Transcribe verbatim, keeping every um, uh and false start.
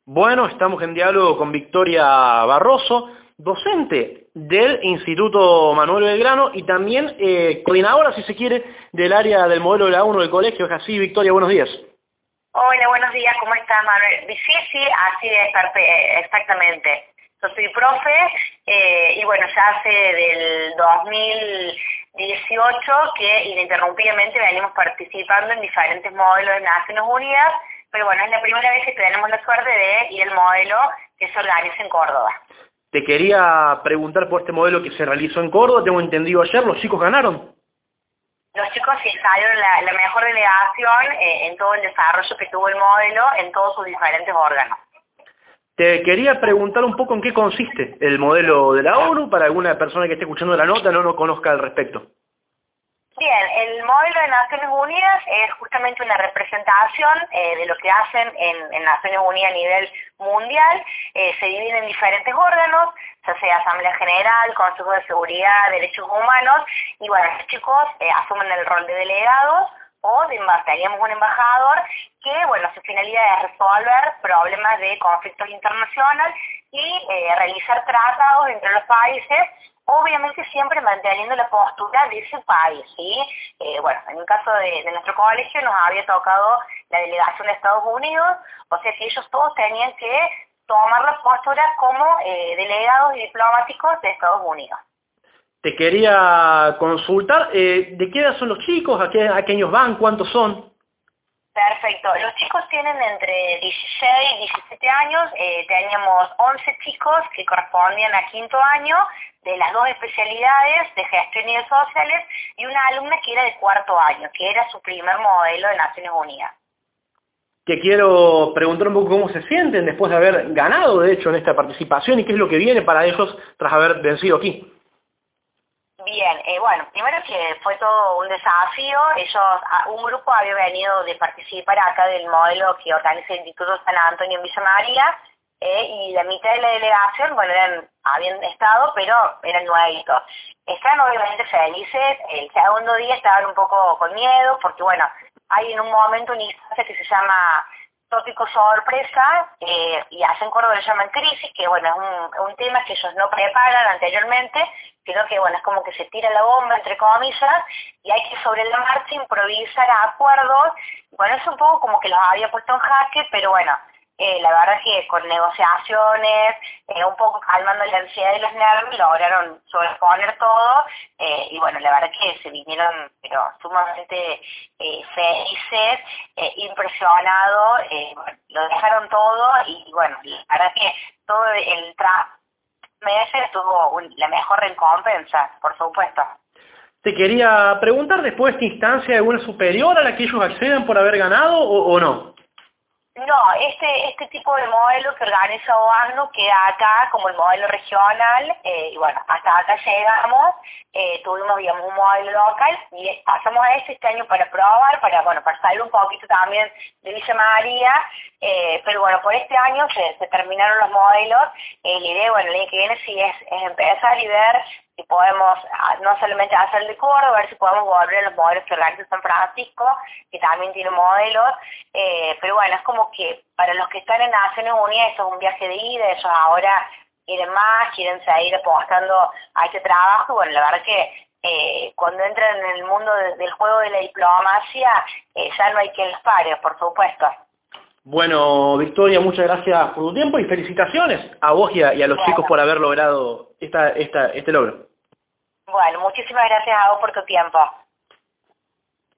Bueno, estamos en diálogo con Victoria Barroso, docente del Instituto Manuel Belgrano y también eh, coordinadora, si se quiere, del área del modelo de la uno del colegio. ¿Es así, Victoria? Buenos días. Hola, buenos días, ¿cómo estás, Manuel? Sí, sí, así es, exactamente. Yo soy profe eh, y bueno, ya hace del dos mil dieciocho que ininterrumpidamente venimos participando en diferentes modelos de Naciones Unidas, pero bueno, es la primera vez que tenemos la suerte de ir al modelo que se organiza en Córdoba. Te quería preguntar por este modelo que se realizó en Córdoba. Tengo entendido ayer, ¿los chicos ganaron? Los chicos sí salieron la, la mejor delegación eh, en todo el desarrollo que tuvo el modelo en todos sus diferentes órganos. Te quería preguntar un poco en qué consiste el modelo de la ONU, para alguna persona que esté escuchando la nota no lo conozca al respecto. Bien, el modelo de Naciones Unidas es justamente una representación eh, de lo que hacen en, en Naciones Unidas a nivel mundial. Eh, se divide en diferentes órganos, ya sea Asamblea General, Consejo de Seguridad, Derechos Humanos, y bueno, los chicos eh, asumen el rol de delegados o de teníamos un embajador que, bueno, su finalidad es resolver problemas de conflictos internacionales y eh, realizar tratados entre los países, obviamente siempre manteniendo la postura de ese país, ¿sí? Eh, bueno, en el caso de, de nuestro colegio nos había tocado la delegación de Estados Unidos, o sea que ellos todos tenían que tomar la postura como eh, delegados y diplomáticos de Estados Unidos. Te quería consultar, eh, ¿de qué edad son los chicos? ¿A qué, a qué años van? ¿Cuántos son? Perfecto. Los chicos tienen entre dieciséis y diecisiete años. Eh, teníamos once chicos que correspondían a quinto año de las dos especialidades de gestión y de sociales y una alumna que era de cuarto año, que era su primer modelo de Naciones Unidas. Te quiero preguntar un poco cómo se sienten después de haber ganado, de hecho, en esta participación y qué es lo que viene para ellos tras haber vencido aquí. Bien, eh, bueno, primero que fue todo un desafío. Ellos, un grupo había venido de participar acá del modelo que organiza el Instituto San Antonio en Villa María, eh, y la mitad de la delegación, bueno, eran, habían estado, pero eran nuevitos. Están obviamente felices. El segundo día estaban un poco con miedo, porque bueno, hay en un momento una instancia que se llama tópico sorpresa, eh, y hacen Córdoba le llaman crisis, que bueno, es un, un tema que ellos no preparan anteriormente, sino que bueno, es como que se tira la bomba, entre comillas, y hay que sobre la marcha improvisar acuerdos. Bueno, es un poco como que los había puesto en jaque, pero bueno, eh, la verdad es que con negociaciones, eh, un poco calmando la ansiedad y los nervios, lograron sobreponer todo, eh, y bueno, la verdad es que se vinieron, pero sumamente eh, felices, eh, impresionados, eh, bueno, lo dejaron todo, y, y bueno, la verdad es que todo el tra meses tuvo un, la mejor recompensa, por supuesto. Te quería preguntar, después de esta instancia, ¿alguna superior a la que ellos acceden por haber ganado o, o no? No, este este tipo de modelo que organiza OASNU queda acá como el modelo regional, eh, y bueno, hasta acá llegamos, eh, tuvimos, digamos, un modelo local y pasamos a este este año para probar, para bueno, para salir un poquito también de Villa María, eh, pero bueno, por este año se, se terminaron los modelos. Eh, la idea, bueno, el año que viene sí es, es empezar y ver si podemos no solamente hacer el de Córdoba, ver si podemos volver a los modelos que organiza San Francisco, que también tiene modelos, eh, pero bueno, es como que para los que están en Naciones Unidas eso es un viaje de ida, ellos ahora quieren más, quieren seguir apostando a este trabajo, y bueno, la verdad que eh, cuando entran en el mundo de, del juego de la diplomacia, eh, ya no hay quien los pare, por supuesto. Bueno, Victoria, muchas gracias por tu tiempo y felicitaciones a vos y a, y a los Bueno. chicos por haber logrado esta, esta, este logro. Bueno, muchísimas gracias a vos por tu tiempo.